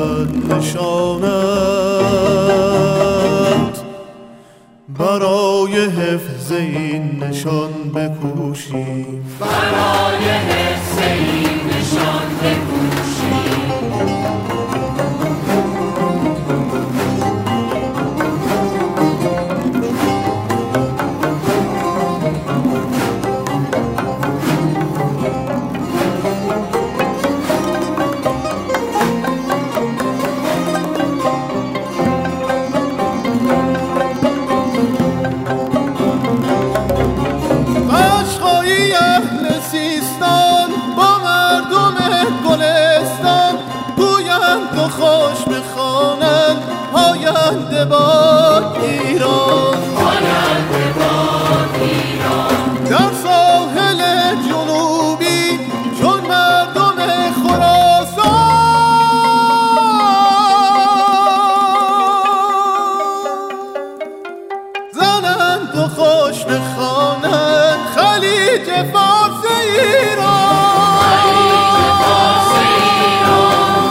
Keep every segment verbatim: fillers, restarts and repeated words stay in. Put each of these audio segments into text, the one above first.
بود نشانت، برای حفظ این نشان بکوشیم، برای حفظ این نشان بکوشیم. خوش بخوانند پاینده باد ایران، پاینده باد ایران. در ساحل جنوبی چون مردم خراسان، زنند و خوش بخوانند خلیج فارس ایران، خلیج فارس ایران.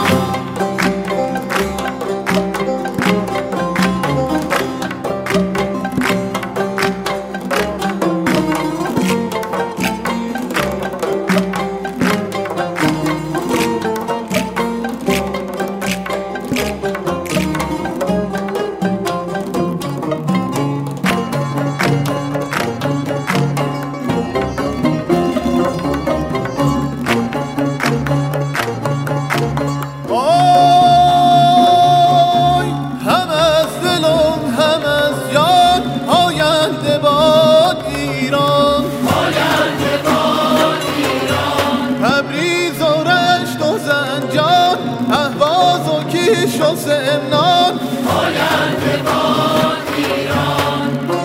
امنان پاینده باد ایران.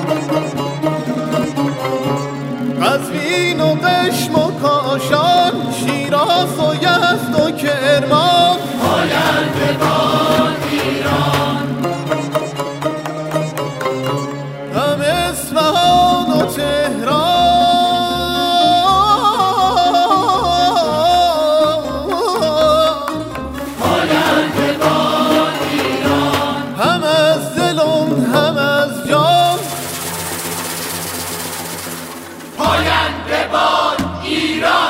قزوین و قشم و کاشان، شیراز و یزد و کرمان، پاینده باد ایران. هم اصفهان و تهران، پاینده باد ایران.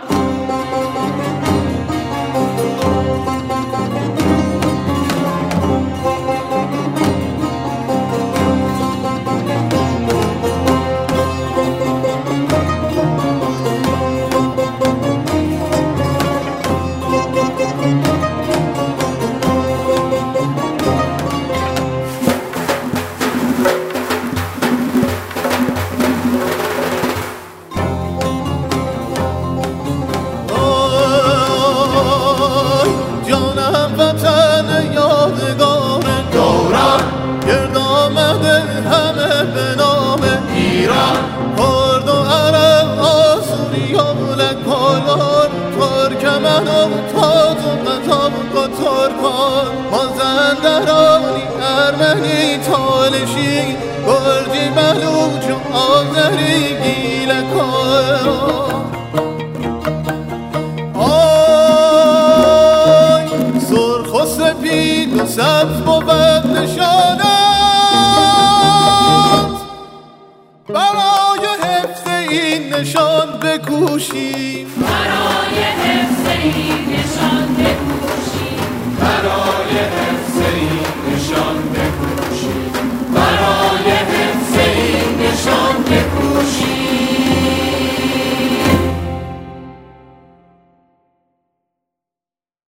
ترکمن و تاز و قطاب قطار کن، مازندرانی ارمنی تالشی گرجی بلوچ و آذری گیله کن. آی سرخ و سپید و سبز بود نشانت، برای حفظ این نشان بکوشیم، برای حفظ این نشان بکوشیم.